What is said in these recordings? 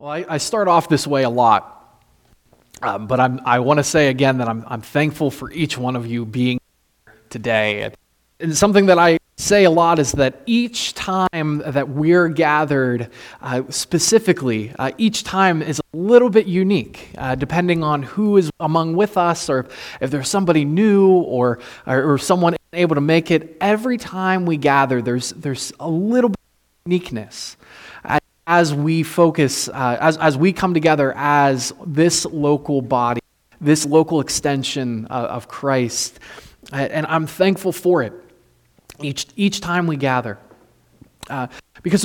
Well, I start off this way a lot, but I want to say again that I'm thankful for each one of you being here today. And something that I say a lot is that each time that we're gathered, specifically, each time is a little bit unique, depending on who is among with us, or if there's somebody new, or someone able to make it. Every time we gather, there's a little bit of uniqueness. As we focus, as we come together as this local body, this local extension of Christ, and I'm thankful for it. Each time we gather, because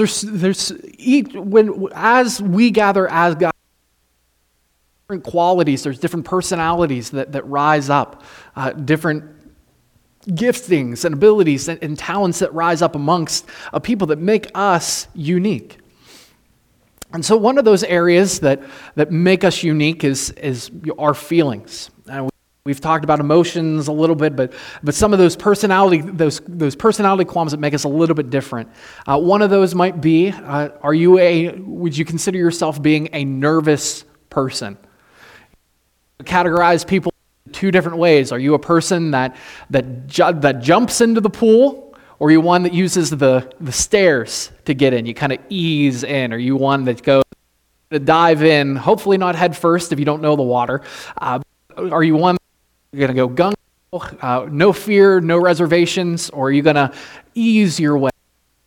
as we gather as God, different qualities, there's different personalities that rise up, different giftings and abilities and talents that rise up amongst a people that make us unique. And so one of those areas that make us unique is our feelings. We've talked about emotions a little bit, but some of those personality qualms that make us a little bit different. One of those might be: would you consider yourself being a nervous person? Categorize people in two different ways. Are you a person that jumps into the pool? Or are you one that uses the stairs to get in? You kind of ease in. Are you one that goes to dive in, hopefully not head first if you don't know the water? Are you one you're going to go gung, no fear, no reservations? Or are you going to ease your way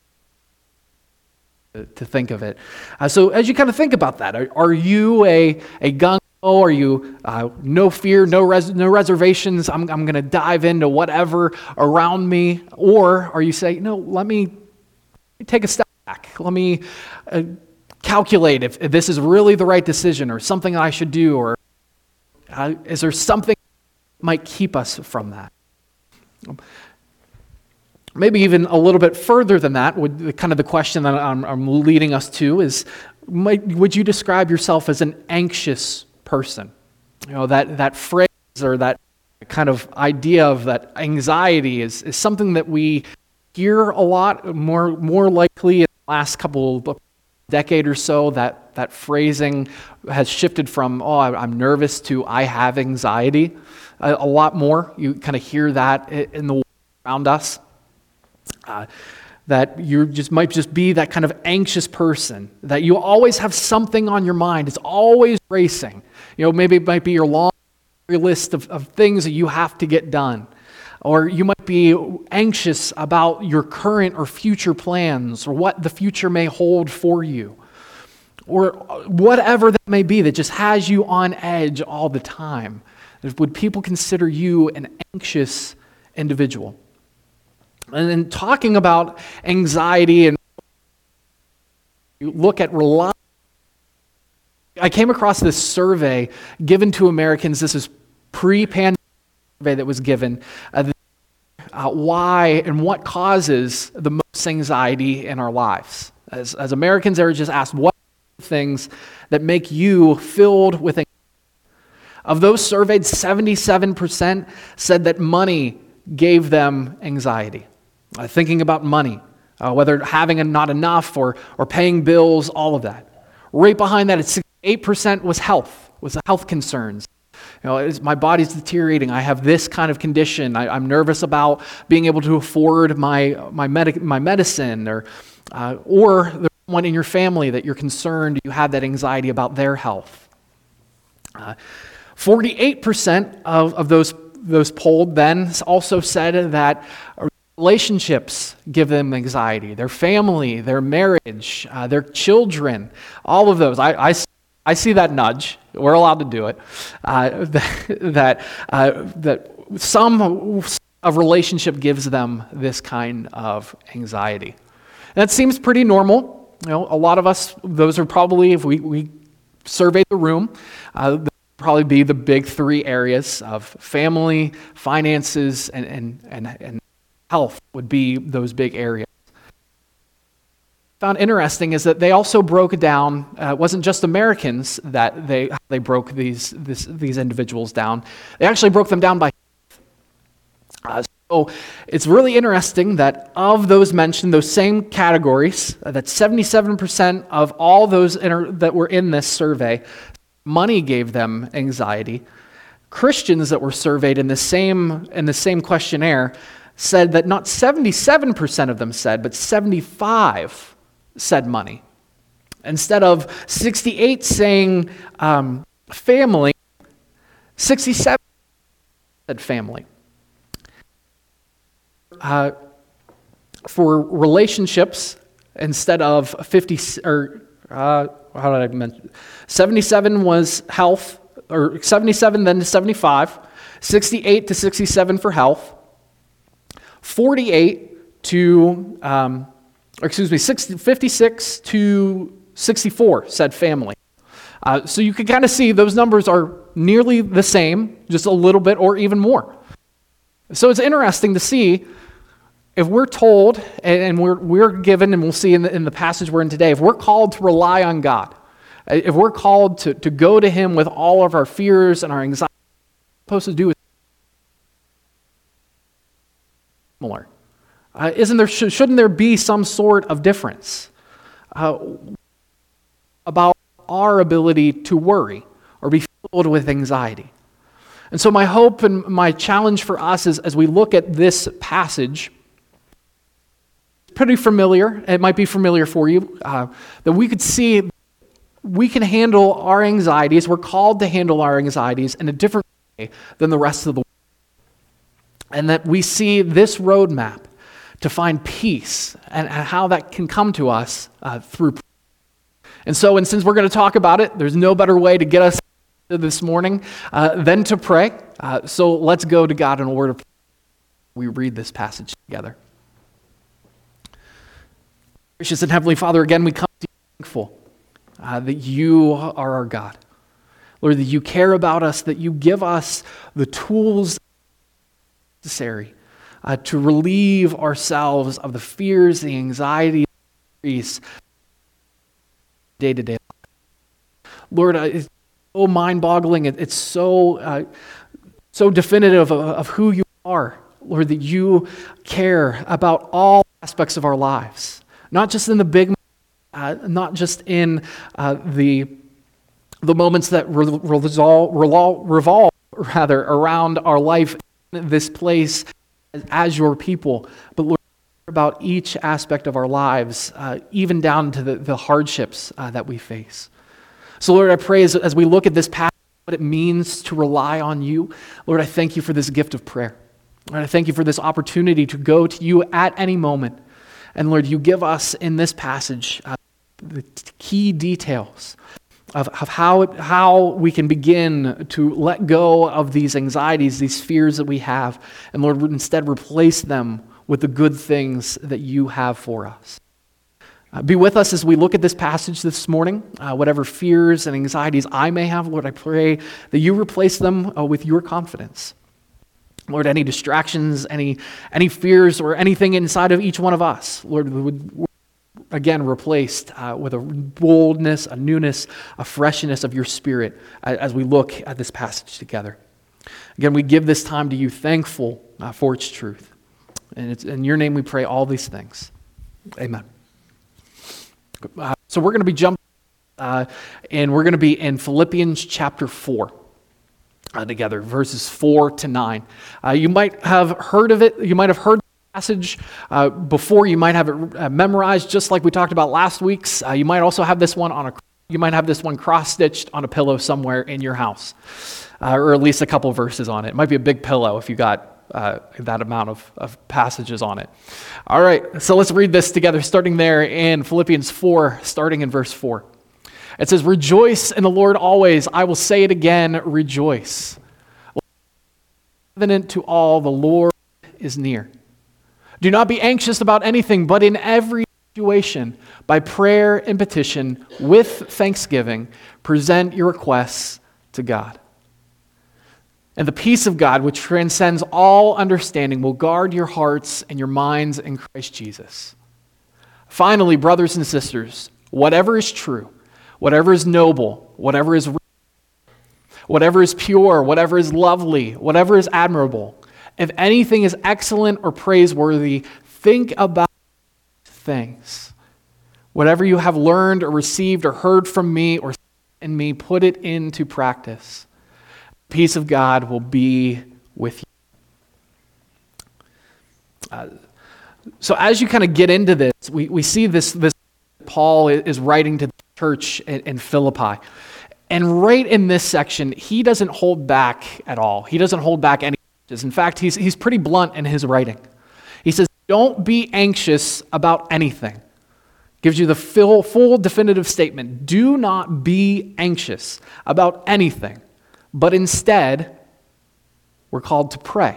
to think of it? So as you kind of think about that, are you a gung? Are you no fear, no reservations? I'm going to dive into whatever around me. Or are you saying, no, let me take a step back. Let me calculate if this is really the right decision or something that I should do, or is there something that might keep us from that? Maybe even a little bit further than that, kind of the question that I'm leading us to is, would you describe yourself as an anxious person? You know, that phrase or that kind of idea of that anxiety is something that we hear a lot, more likely in the last couple of decade or so. That phrasing has shifted from, I'm nervous, to I have anxiety a lot more. You kind of hear that in the world around us. That you might just be that kind of anxious person, that you always have something on your mind. It's always racing. You know, maybe it might be your long list of things that you have to get done. Or you might be anxious about your current or future plans, or what the future may hold for you. Or whatever that may be that just has you on edge all the time. Would people consider you an anxious individual? And then talking about anxiety, and you look at reliance. I came across this survey given to Americans. This is pre-pandemic survey that was given. Why and what causes the most anxiety in our lives? As Americans, they were just asked, what are the things that make you filled with anxiety? Of those surveyed, 77% said that money gave them anxiety. Thinking about money, whether having not enough or paying bills, all of that. Right behind that, 68% was the health concerns. You know, my body's deteriorating. I have this kind of condition. I'm nervous about being able to afford my medicine, or there's someone in your family that you're concerned you have that anxiety about their health. 48% of those polled then also said that relationships give them anxiety. Their family, their marriage, their children, all of those. I see that nudge. We're allowed to do it. That some of relationship gives them this kind of anxiety. And that seems pretty normal. You know, a lot of us, those are probably, if we survey the room, probably be the big three areas of family, finances, and health would be those big areas. Found interesting is that they also broke it down. It wasn't just Americans that they broke these individuals down. They actually broke them down by So it's really interesting that of those mentioned, those same categories, that 77% of all those that were in this survey, money gave them anxiety. Christians that were surveyed in the same questionnaire said that not 77% of them said, but 75 said money. Instead of 68 saying family, 67 said family. For relationships, instead of 50, or how did I mention? 77 was health, or 77 then to 75, 68 to 67 for health, 48 to, 56 to 64 said family. So you can kind of see those numbers are nearly the same, just a little bit or even more. So it's interesting to see if we're told, and we're given, and we'll see in the passage we're in today, if we're called to rely on God, if we're called to go to Him with all of our fears and our anxiety, what we're supposed to do is similar. Shouldn't there be some sort of difference about our ability to worry or be filled with anxiety? And so my hope and my challenge for us is, as we look at this passage, pretty familiar, it might be familiar for you, that we could see we can handle our anxieties, we're called to handle our anxieties in a different way than the rest of the world. And that we see this roadmap to find peace and how that can come to us through prayer. And since we're going to talk about it, there's no better way to get us this morning than to pray. So let's go to God in a word of prayer. We read this passage together. Gracious and Heavenly Father, again, we come to you thankful that you are our God. Lord, that you care about us, that you give us the tools necessary to relieve ourselves of the fears, the anxiety, the day-to-day life. Lord, it's so mind-boggling. It's so definitive of who you are, Lord, that you care about all aspects of our lives. Not just in the big, not just in the moments that revolve around our life in this place as your people, but Lord, about each aspect of our lives, even down to the hardships that we face. So Lord, I pray as we look at this passage, what it means to rely on you, Lord, I thank you for this gift of prayer. Lord, I thank you for this opportunity to go to you at any moment. And Lord, you give us in this passage the key details of how we can begin to let go of these anxieties, these fears that we have, and Lord, instead replace them with the good things that you have for us. Be with us as we look at this passage this morning. Whatever fears and anxieties I may have, Lord, I pray that you replace them with your confidence. Lord, any distractions, any fears, or anything inside of each one of us, Lord, would again replaced with a boldness, a newness, a freshness of your Spirit as we look at this passage together. Again, we give this time to you, thankful for its truth. And it's in your name we pray all these things. Amen. So we're going to be jumping, and we're going to be in Philippians chapter 4. Together, verses 4 to 9. You might have heard of it. You might have heard the passage before. You might have it memorized, just like we talked about last week's. You might also have this one cross-stitched on a pillow somewhere in your house, or at least a couple verses on it. It might be a big pillow if you got that amount of passages on it. All right, so let's read this together, starting there in Philippians 4, starting in verse 4. It says, "Rejoice in the Lord always. I will say it again, rejoice. Evident to all, the Lord is near. Do not be anxious about anything, but in every situation, by prayer and petition, with thanksgiving, present your requests to God. And the peace of God, which transcends all understanding, will guard your hearts and your minds in Christ Jesus. Finally, brothers and sisters, whatever is true, whatever is noble, whatever is pure, whatever is lovely, whatever is admirable, if anything is excellent or praiseworthy, think about things. Whatever you have learned or received or heard from me or in me, put it into practice. The peace of God will be with you. So as you kind of get into this, we see this Paul is writing to the church in Philippi. And right in this section, he doesn't hold back at all. He doesn't hold back any. In fact, he's pretty blunt in his writing. He says, don't be anxious about anything. Gives you the full definitive statement. Do not be anxious about anything, but instead, we're called to pray.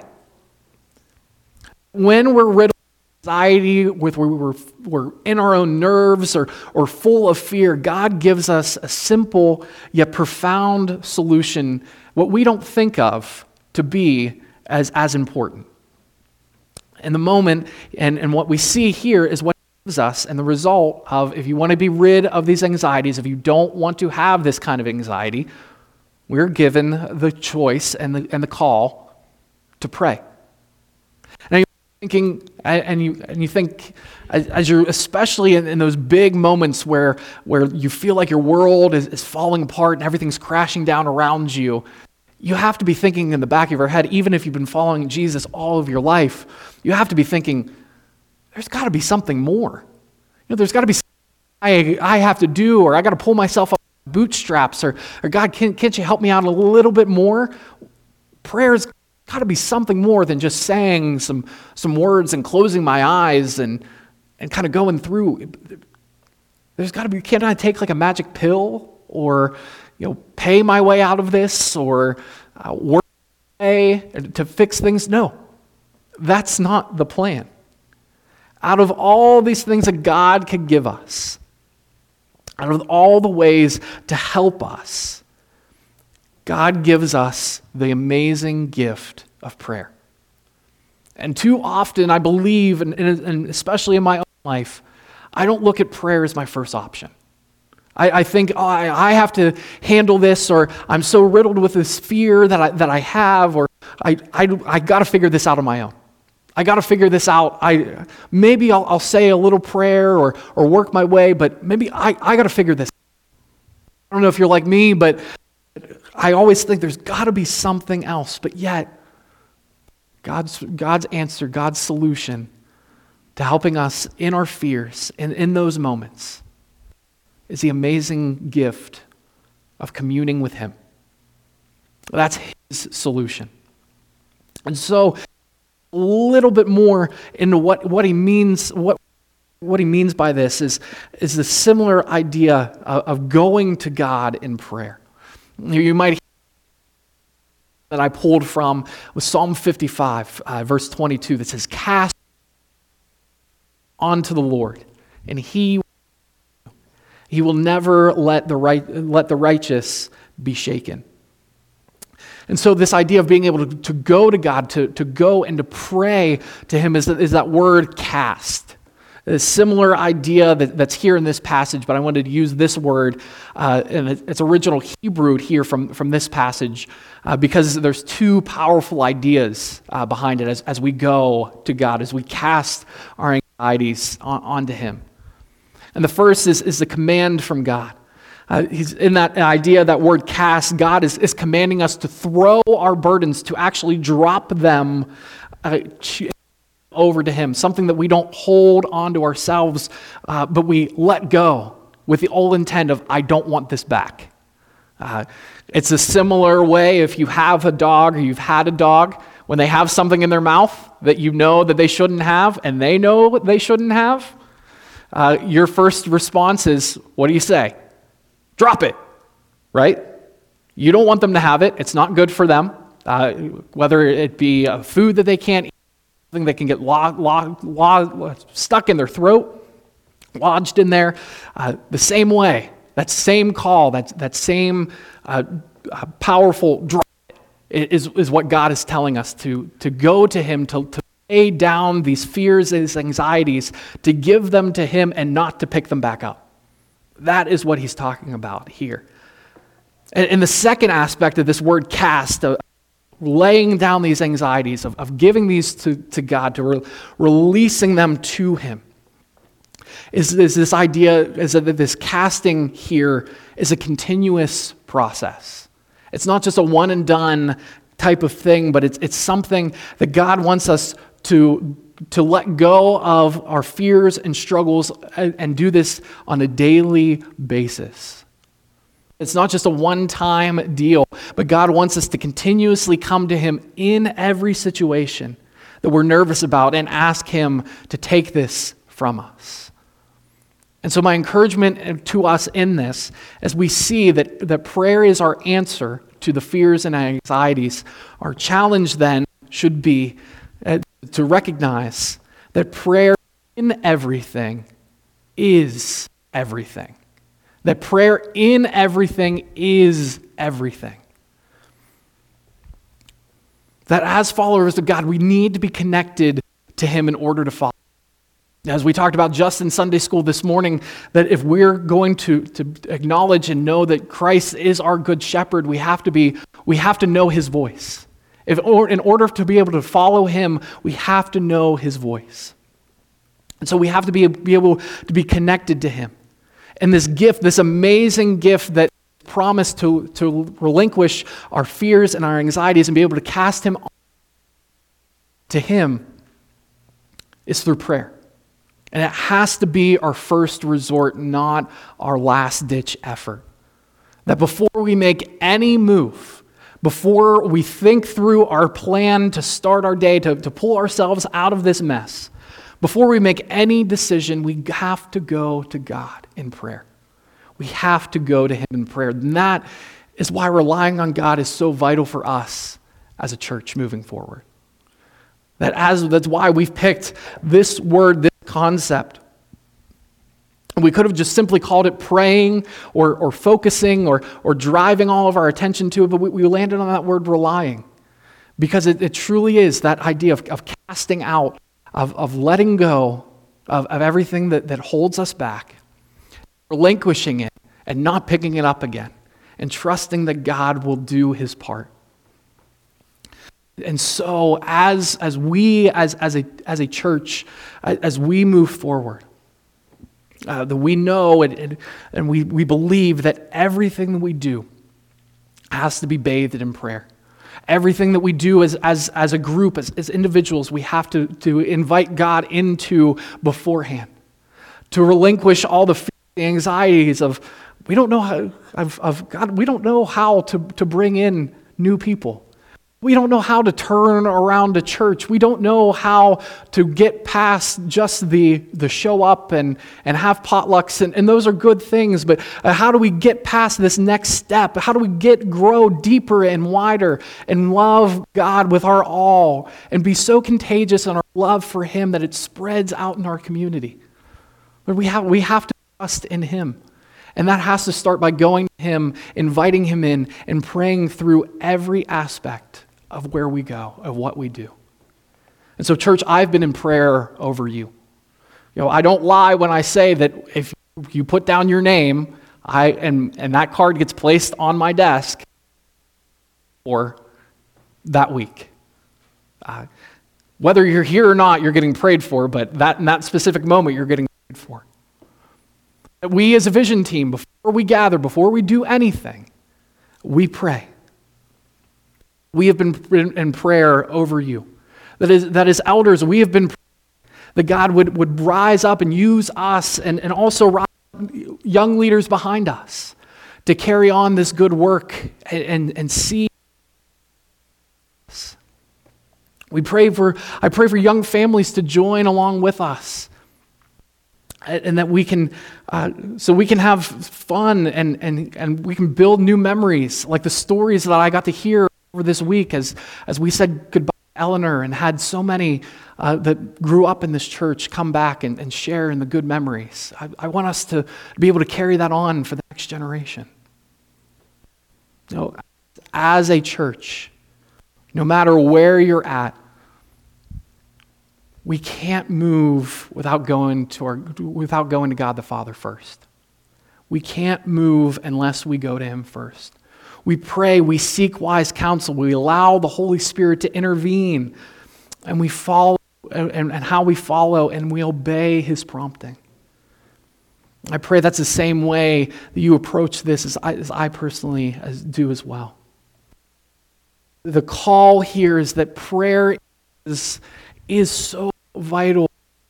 When we're riddled with anxiety, we're in our own nerves or full of fear, God gives us a simple yet profound solution, what we don't think of to be as important. In the moment, and what we see here is what he gives us, and the result of, if you want to be rid of these anxieties, if you don't want to have this kind of anxiety, we're given the choice and the call to pray. Now you're thinking, and you think, as you're especially in those big moments where you feel like your world is falling apart and everything's crashing down around you, you have to be thinking in the back of your head, even if you've been following Jesus all of your life, you have to be thinking, there's got to be something more. There's got to be something I have to do, or I got to pull myself up bootstraps, or God, can't you help me out a little bit more? Prayer's got to be something more than just saying some words and closing my eyes and kind of going through. There's got to be, can't I take like a magic pill, or pay my way out of this, or work my way to fix things? No, that's not the plan. Out of all these things that God could give us, out of all the ways to help us, God gives us the amazing gift of prayer. And too often, I believe, and especially in my own life, I don't look at prayer as my first option. I think, I have to handle this, or I'm so riddled with this fear that I have, or I got to figure this out on my own. I got to figure this out. Maybe I'll say a little prayer or work my way, but maybe I got to figure this out. I don't know if you're like me, but I always think there's got to be something else. But yet, God's answer, God's solution to helping us in our fears and in those moments is the amazing gift of communing with Him. That's His solution. And so, a little bit more into what he means, what he means by this is the similar idea of going to God in prayer. You might hear that I pulled from with Psalm 55, verse 22, that says, "Cast onto the Lord, and He will never let the righteous be shaken." And so this idea of being able to go to God, to go and to pray to Him is that word cast. A similar idea that's here in this passage, but I wanted to use this word in its original Hebrew here from this passage because there's two powerful ideas behind it as we go to God, as we cast our anxieties onto Him. And the first is the command from God. He's in that idea, that word cast, God is commanding us to throw our burdens, to actually drop them over to Him, something that we don't hold onto ourselves, but we let go with the whole intent of, I don't want this back. It's a similar way if you have a dog or you've had a dog, when they have something in their mouth that you know that they shouldn't have, and they know what they shouldn't have, your first response is, what do you say? Drop it, right? You don't want them to have it. It's not good for them, whether it be food that they can't eat, something that can get stuck in their throat, lodged in there. The same way, that same call, that same powerful drop is what God is telling us to go to Him, to lay down these fears, these anxieties, to give them to Him and not to pick them back up. That is what he's talking about here. And the second aspect of this word cast, laying down these anxieties, of giving these to God, to releasing them to Him, is this idea, is that this casting here is a continuous process. It's not just a one and done type of thing, but it's something that God wants us to let go of our fears and struggles and do this on a daily basis. It's not just a one-time deal, but God wants us to continuously come to Him in every situation that we're nervous about and ask Him to take this from us. And so my encouragement to us in this, as we see that prayer is our answer to the fears and anxieties, our challenge then should be to recognize that prayer in everything is everything. That prayer in everything is everything. That as followers of God, we need to be connected to Him in order to follow. As we talked about just in Sunday school this morning, that if we're going to acknowledge and know that Christ is our good shepherd, we have to know His voice. In order to be able to follow Him, we have to know His voice. And so we have to be able to be connected to Him. And this gift, this amazing gift that promised to relinquish our fears and our anxieties and be able to cast Him to Him, is through prayer. And it has to be our first resort, not our last-ditch effort. That before we make any move, before we think through our plan to start our day, to pull ourselves out of this mess, before we make any decision, we have to go to God in prayer. We have to go to Him in prayer. And that is why relying on God is so vital for us as a church moving forward. That's why we've picked this word, this concept. We could have just simply called it praying or focusing or driving all of our attention to it, but we landed on that word relying, because it truly is that idea of casting out, of letting go of everything that holds us back, relinquishing it and not picking it up again, and trusting that God will do His part. And so as we as a church, as we move forward, that we know and we believe that everything that we do has to be bathed in prayer. Everything that we do as a group, as individuals, we have to invite God into beforehand, to relinquish all the anxieties of we don't know how to bring in new people. We don't know how to turn around a church. We don't know how to get past just the show up and have potlucks, and those are good things, but how do we get past this next step? How do we grow deeper and wider and love God with our all and be so contagious in our love for Him that it spreads out in our community? But we have to trust in Him. And that has to start by going to Him, inviting Him in, and praying through every aspect of where we go, of what we do. And so, church, I've been in prayer over you. I don't lie when I say that if you put down your name, and that card gets placed on my desk for that week. Whether you're here or not, you're getting prayed for, but in that specific moment, you're getting prayed for. We as a vision team, before we gather, before we do anything, we pray. We have been in prayer over you. That is elders, we have been praying that God would rise up and use us and also rise up young leaders behind us to carry on this good work and see. I pray for young families to join along with us, and that we can have fun and we can build new memories, like the stories that I got to hear over this week as we said goodbye to Eleanor and had so many that grew up in this church come back and share in the good memories. I want us to be able to carry that on for the next generation. As a church, no matter where you're at, we can't move without going to God the Father first. We can't move unless we go to Him first. We pray, we seek wise counsel, we allow the Holy Spirit to intervene, and we follow, and how we follow, and we obey his prompting. I pray that's the same way that you approach this as I personally do as well. The call here is that prayer is so vital,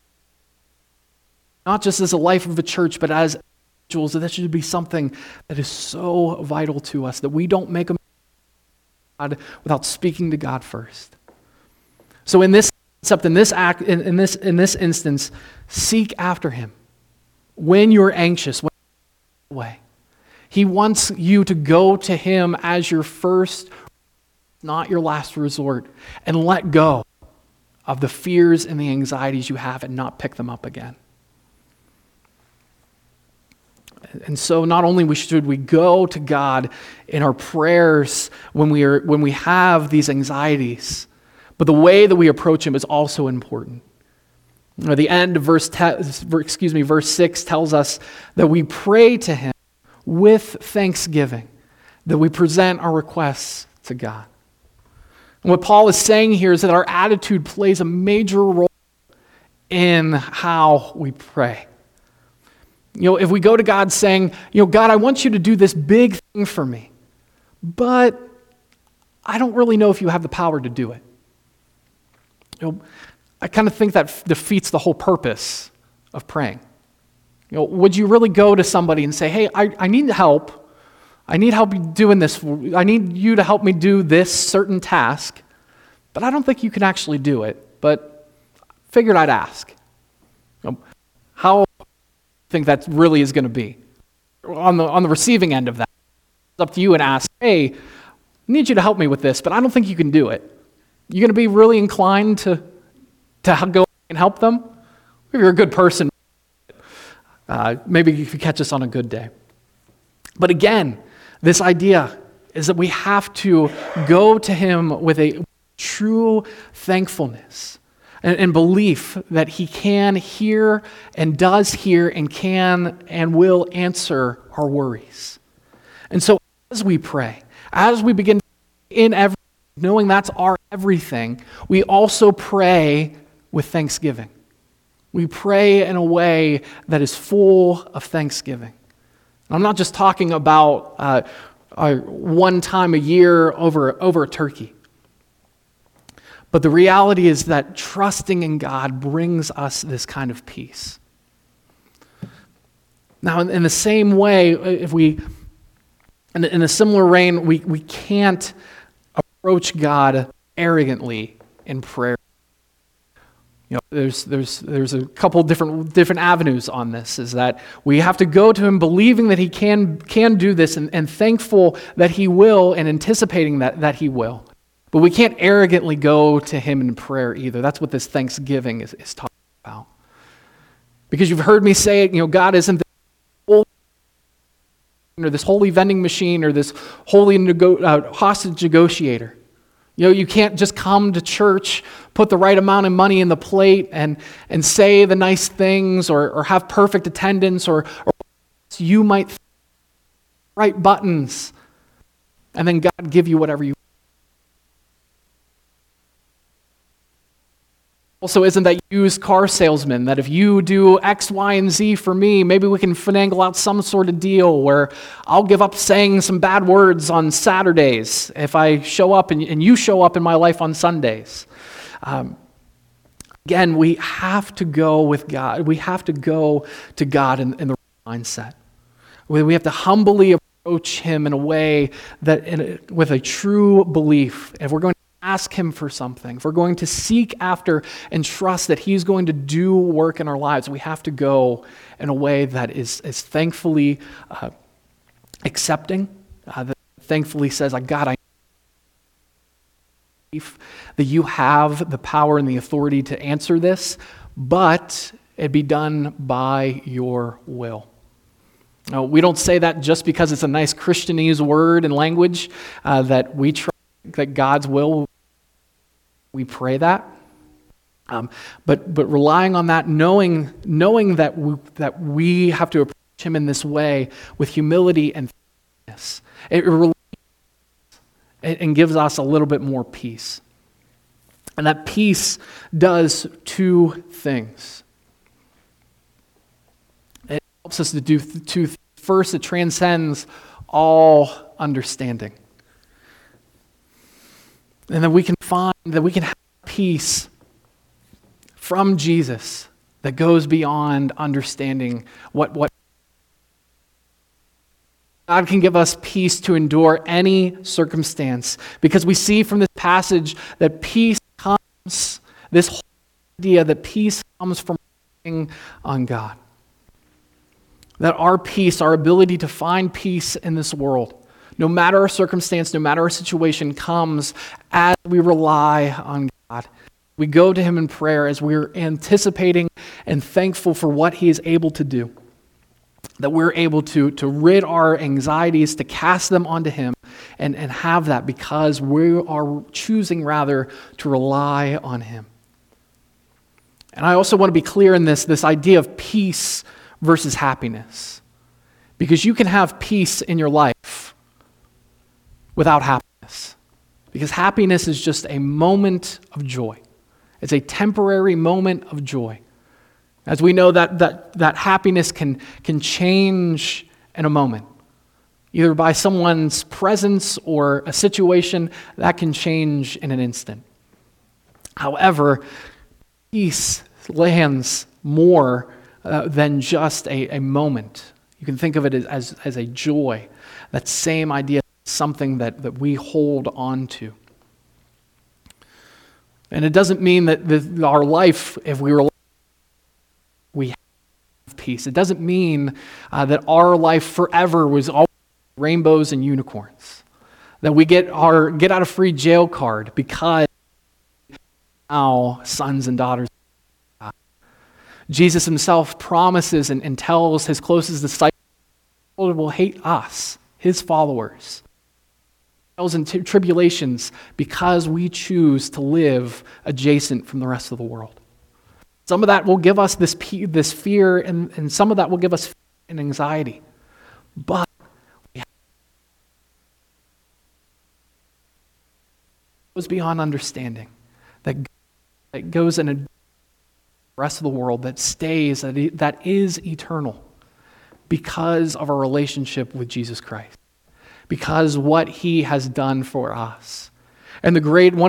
not just as a life of a church, but as individuals. That should be something that is so vital to us, that we don't make a God without speaking to God first. So in this concept, in this instance, seek after him. When you're anxious, when you're away. He wants you to go to him as your first, not your last resort, and let go of the fears and the anxieties you have and not pick them up again. And so not only should we go to God in our prayers when we have these anxieties, but the way that we approach him is also important. The end of verse 6 tells us that we pray to him with thanksgiving, that we present our requests to God. And what Paul is saying here is that our attitude plays a major role in how we pray. If we go to God saying, God, I want you to do this big thing for me, but I don't really know if you have the power to do it. I kind of think that defeats the whole purpose of praying. Would you really go to somebody and say, hey, I need help. I need help doing this. I need you to help me do this certain task, but I don't think you can actually do it, but figured I'd ask. How do you think that really is going to be? On the receiving end of that, it's up to you and ask, hey, I need you to help me with this, but I don't think you can do it. You going to be really inclined to go and help them? If you're a good person, maybe you could catch us on a good day. But again, this idea is that we have to go to him with a true thankfulness and belief that he can hear and does hear and can and will answer our worries. And so as we pray, as we begin in everything, knowing that's our everything, we also pray with thanksgiving. We pray in a way that is full of thanksgiving. I'm not just talking about one time a year over a turkey. But the reality is that trusting in God brings us this kind of peace. Now, in the same way, in a similar vein, we can't approach God arrogantly in prayer. There's a couple different avenues on this. Is that we have to go to him believing that he can do this and thankful that he will and anticipating that he will. But we can't arrogantly go to him in prayer either. That's what this thanksgiving is talking about. Because you've heard me say it, God isn't this holy vending machine or this holy hostage negotiator. You can't just come to church, put the right amount of money in the plate and say the nice things or have perfect attendance or you might right buttons and then God give you whatever you want. Also, isn't that used car salesman that if you do X, Y, and Z for me, maybe we can finagle out some sort of deal where I'll give up saying some bad words on Saturdays if I show up and you show up in my life on Sundays. Again, we have to go with God. We have to go to God in the right mindset. We have to humbly approach him in a way that, with a true belief, if we're going to ask him for something, if we're going to seek after and trust that he's going to do work in our lives, we have to go in a way that is thankfully accepting, that thankfully says, God, I believe that you have the power and the authority to answer this, but it be done by your will. Now, we don't say that just because it's a nice Christianese word and language that we try that God's will. We pray that, but relying on that, knowing that we have to approach him in this way with humility and thankfulness. It relieves and gives us a little bit more peace. And that peace does two things. It helps us to do two things. First, it transcends all understanding. And that we can have peace from Jesus that goes beyond understanding what God can give us peace to endure any circumstance, because we see from this passage that peace comes, this whole idea that peace comes from relying on God. That our peace, our ability to find peace in this world, no matter our circumstance, no matter our situation, comes as we rely on God. We go to Him in prayer as we're anticipating and thankful for what He is able to do. That we're able to rid our anxieties, to cast them onto Him, and have that because we are choosing rather to rely on Him. And I also want to be clear in this idea of peace versus happiness. Because you can have peace in your life without happiness. Because happiness is just a moment of joy. It's a temporary moment of joy. As we know that happiness can change in a moment. Either by someone's presence or a situation, that can change in an instant. However, peace lands more than just a moment. You can think of it as a joy. That same idea, something that we hold on to. And it doesn't mean that our life, if we have peace. It doesn't mean that our life forever was all rainbows and unicorns. That we get our get out of free jail card because now sons and daughters of God. Jesus Himself promises and tells His closest disciples will hate us, His followers. Trials and tribulations because we choose to live adjacent from the rest of the world. Some of that will give us this fear, and some of that will give us fear and anxiety. But it goes beyond understanding. That goes in the rest of the world, that stays, that is eternal because of our relationship with Jesus Christ. Because what He has done for us. And one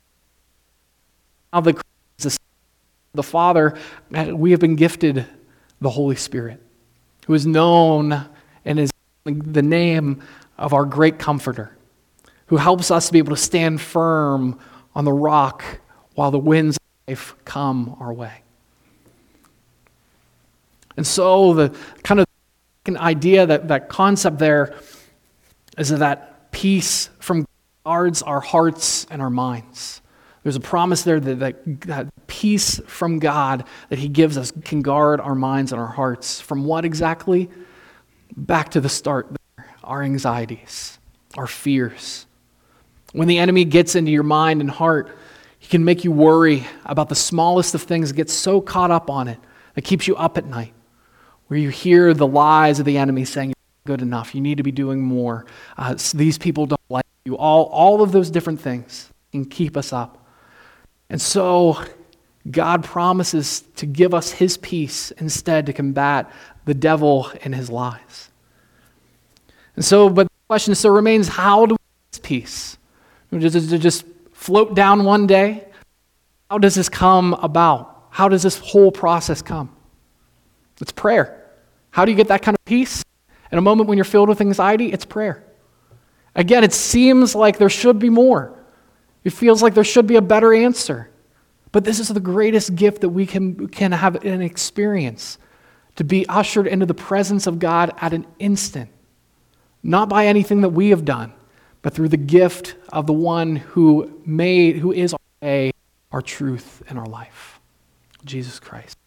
of the Father, we have been gifted the Holy Spirit, who is known and is the name of our great Comforter, who helps us to be able to stand firm on the rock while the winds of life come our way. And so the kind of idea, that concept there, is that peace from God guards our hearts and our minds. There's a promise there that peace from God that He gives us can guard our minds and our hearts. From what exactly? Back to the start there. Our anxieties, our fears. When the enemy gets into your mind and heart, he can make you worry about the smallest of things, get so caught up on it that keeps you up at night, where you hear the lies of the enemy saying, good enough. You need to be doing more. These people don't like you. All of those different things can keep us up. And so God promises to give us His peace instead to combat the devil and his lies. And so, but the question still remains, how do we get this peace? Does it just float down one day? How does this come about? How does this whole process come? It's prayer. How do you get that kind of peace? In a moment when you're filled with anxiety, it's prayer. Again, it seems like there should be more. It feels like there should be a better answer. But this is the greatest gift that we can have an experience, to be ushered into the presence of God at an instant. Not by anything that we have done, but through the gift of the one who is our way, our truth, and our life, Jesus Christ.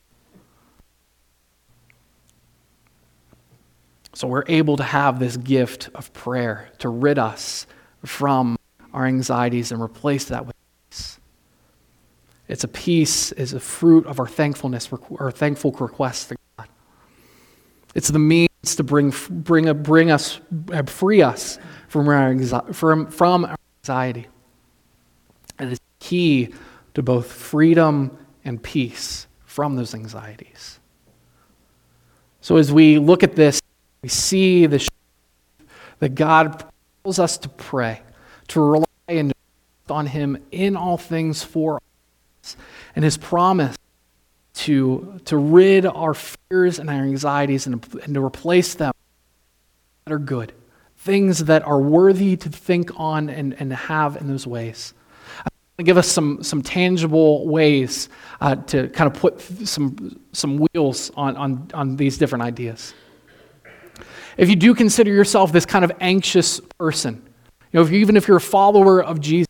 So we're able to have this gift of prayer to rid us from our anxieties and replace that with peace. It's a peace, is a fruit of our thankfulness, our thankful request to God. It's the means to free us from our anxiety. It is key to both freedom and peace from those anxieties. So as we look at this, we see that God calls us to pray, to rely and on Him in all things for us, and His promise to rid our fears and our anxieties and to replace them that are good, things that are worthy to think on and have in those ways. I'm going to give us some tangible ways to kind of put some wheels on these different ideas. If you do consider yourself this kind of anxious person, even if you're a follower of Jesus,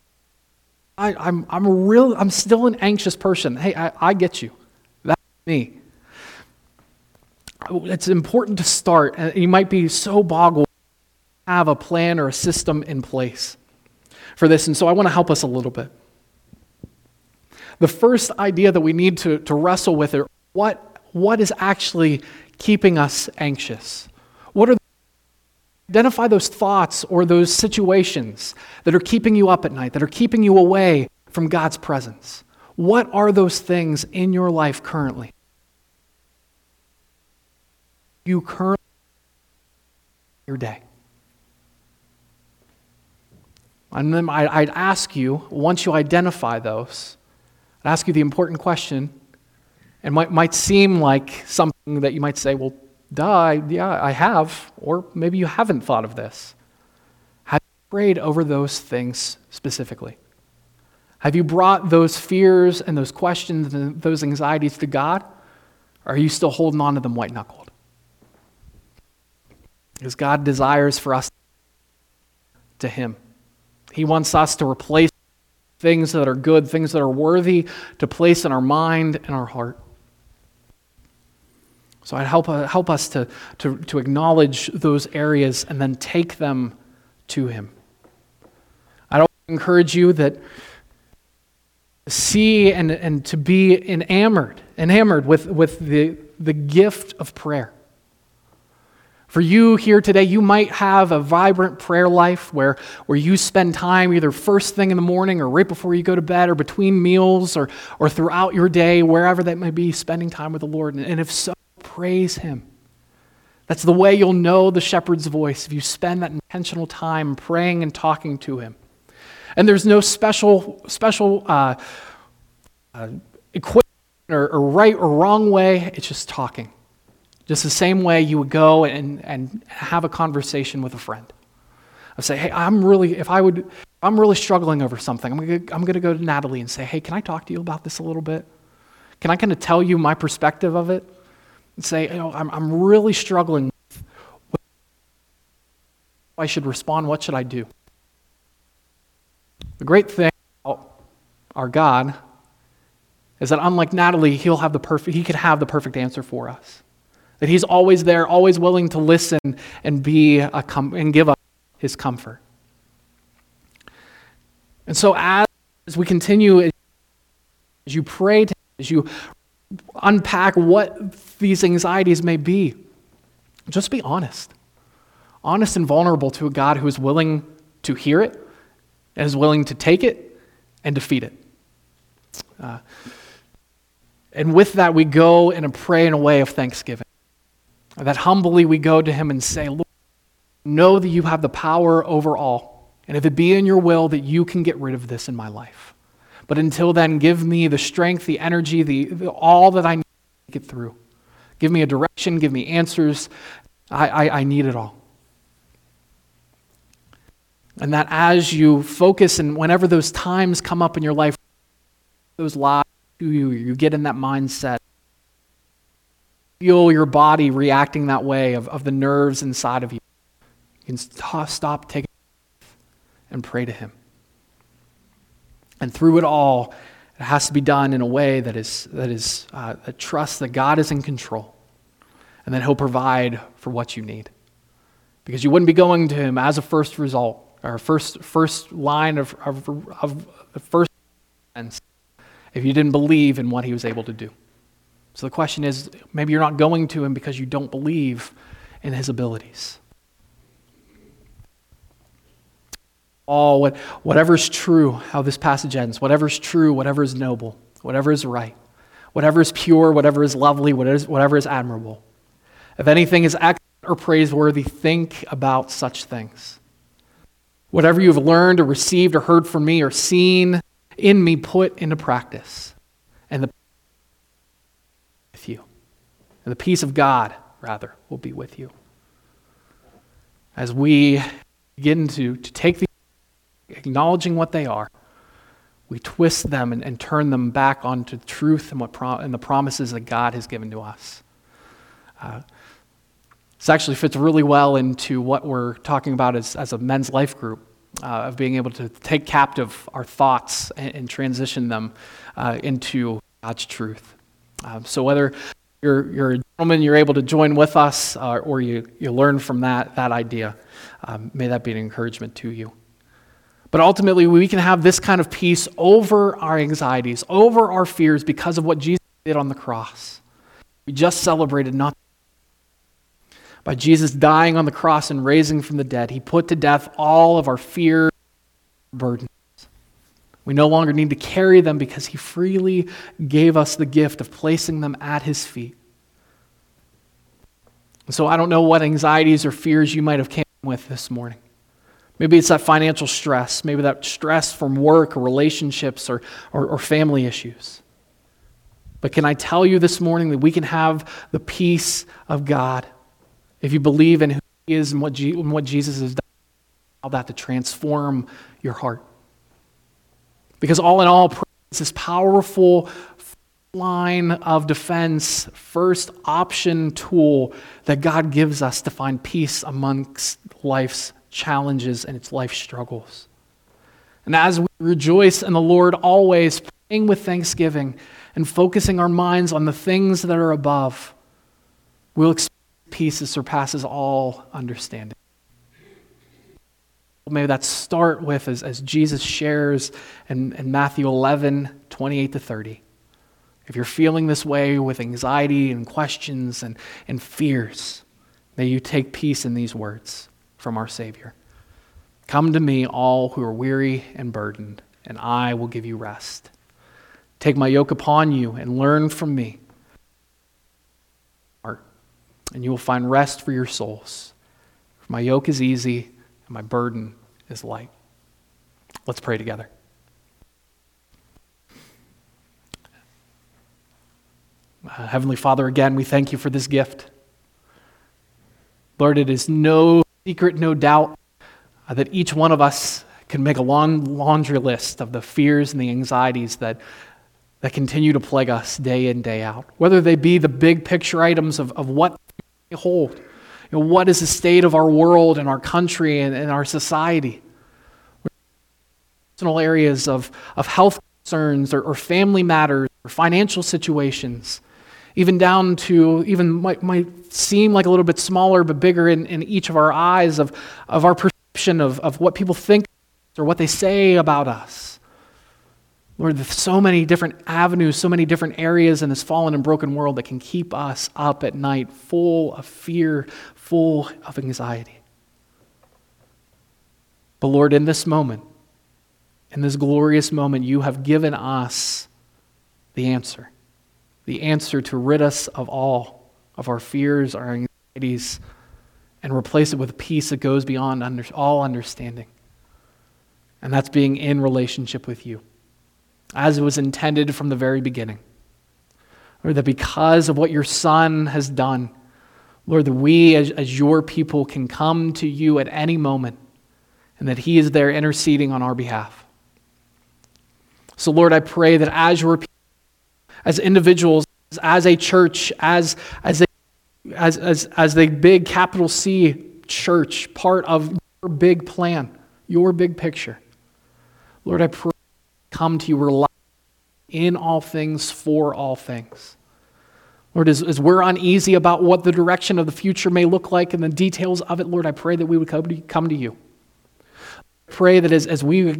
I'm still an anxious person. Hey, I get you. That's me. It's important to start, and you might be so boggled to have a plan or a system in place for this, and so I want to help us a little bit. The first idea that we need to wrestle with is what is actually keeping us anxious? Identify those thoughts or those situations that are keeping you up at night, that are keeping you away from God's presence. What are those things in your life currently? You currently your day. And then I'd ask you, once you identify those, I'd ask you the important question, and might seem like something that you might say, well, duh, yeah, I have, or maybe you haven't thought of this. Have you prayed over those things specifically? Have you brought those fears and those questions and those anxieties to God? Or are you still holding on to them white-knuckled? Because God desires for us to Him. He wants us to replace things that are good, things that are worthy to place in our mind and our heart. So I'd help us to acknowledge those areas and then take them to Him. I'd also encourage you that to see and to be enamored with the gift of prayer. For you here today, you might have a vibrant prayer life where you spend time either first thing in the morning or right before you go to bed or between meals or throughout your day, wherever that may be, spending time with the Lord. And if so, praise Him. That's the way you'll know the shepherd's voice, if you spend that intentional time praying and talking to Him. And there's no special equipment or right or wrong way. It's just talking. Just the same way you would go and have a conversation with a friend. I'd say, hey, I'm really struggling over something. I'm going to go to Natalie and say, hey, can I talk to you about this a little bit? Can I kind of tell you my perspective of it? And say, I'm really struggling with how I should respond. What should I do? The great thing about our God is that unlike Natalie, he could have the perfect answer for us. That He's always there, always willing to listen and and give us His comfort. And so as we continue, as you pray, as you unpack what these anxieties may be, just be honest. Honest and vulnerable to a God who is willing to hear it and is willing to take it and defeat it. And with that, we go and pray in a way of thanksgiving. That humbly we go to Him and say, Lord, know that you have the power over all. And if it be in your will that you can get rid of this in my life. But until then, give me the strength, the energy, all that I need to get through. Give me a direction, give me answers. I need it all. And that as you focus and whenever those times come up in your life, those lies to you, you get in that mindset. Feel your body reacting that way of the nerves inside of you. You can stop, take a breath, and pray to Him. And through it all, it has to be done in a way that trusts that God is in control and that He'll provide for what you need. Because you wouldn't be going to Him as a first result or first line of the first defense if you didn't believe in what He was able to do. So the question is, maybe you're not going to Him because you don't believe in His abilities. all, whatever's true, how this passage ends, whatever's true, whatever is noble, whatever is right, whatever is pure, whatever is lovely, whatever is admirable. If anything is excellent or praiseworthy, think about such things. Whatever you have learned or received or heard from me or seen in me, put into practice. And the with you. And the peace of God, rather, will be with you. As we begin to take these, acknowledging what they are, we twist them and turn them back onto truth and the promises that God has given to us. This actually fits really well into what we're talking about as a men's life group, of being able to take captive our thoughts and transition them into God's truth. So whether you're a gentleman, you're able to join with us, or you learn from that idea, may that be an encouragement to you. But ultimately, we can have this kind of peace over our anxieties, over our fears, because of what Jesus did on the cross. We just celebrated not by Jesus dying on the cross and raising from the dead. He put to death all of our fear and burdens. We no longer need to carry them because he freely gave us the gift of placing them at his feet. So I don't know what anxieties or fears you might have came with this morning. Maybe it's that financial stress, maybe that stress from work or relationships or family issues. But can I tell you this morning that we can have the peace of God if you believe in who he is and what Jesus has done, allow that to transform your heart. Because all in all, praise is this powerful line of defense, first option tool that God gives us to find peace amongst life's challenges and its life struggles. And as we rejoice in the Lord always, praying with thanksgiving and focusing our minds on the things that are above, we'll experience peace that surpasses all understanding. Maybe that start with as Jesus shares in Matthew 11, 28 to 30. If you're feeling this way with anxiety and questions and fears, may you take peace in these words from our Savior. Come to me, all who are weary and burdened, and I will give you rest. Take my yoke upon you and learn from me, and you will find rest for your souls. For my yoke is easy and my burden is light. Let's pray together. Heavenly Father, again, we thank you for this gift. Lord, it is no secret, no doubt, that each one of us can make a long laundry list of the fears and the anxieties that continue to plague us day in, day out. Whether they be the big picture items of what they hold. What is the state of our world and our country and our society? Personal areas of health concerns or family matters or financial situations. Even down to, might seem like a little bit smaller but bigger in each of our eyes of our perception of what people think or what they say about us. Lord, there's so many different avenues, so many different areas in this fallen and broken world that can keep us up at night full of fear, full of anxiety. But Lord, in this moment, in this glorious moment, you have given us the answer to rid us of all of our fears, our anxieties, and replace it with a peace that goes beyond all understanding. And that's being in relationship with you, as it was intended from the very beginning. Lord, that because of what your Son has done, Lord, that we as your people can come to you at any moment, and that he is there interceding on our behalf. So Lord, I pray that as your people, as individuals, as a church, as a big capital C church, part of your big plan, your big picture, Lord, I pray come to you, rely in all things, for all things. Lord, as we're uneasy about what the direction of the future may look like and the details of it, Lord, I pray that we would come to you. I pray that as we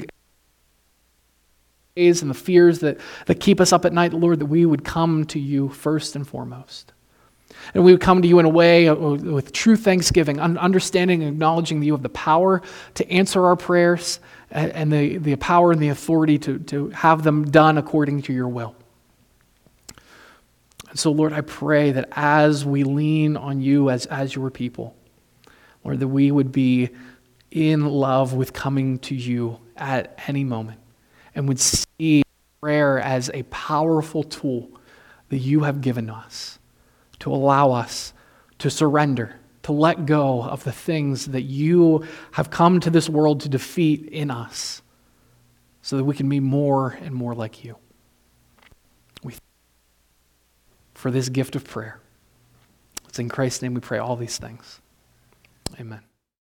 and the fears that keep us up at night, Lord, that we would come to you first and foremost. And we would come to you in a way with true thanksgiving, understanding and acknowledging that you have the power to answer our prayers and the power and the authority to have them done according to your will. And so, Lord, I pray that as we lean on you as your people, Lord, that we would be in love with coming to you at any moment and would see prayer as a powerful tool that you have given us to allow us to surrender, to let go of the things that you have come to this world to defeat in us so that we can be more and more like you. We thank you for this gift of prayer. It's in Christ's name we pray all these things. Amen.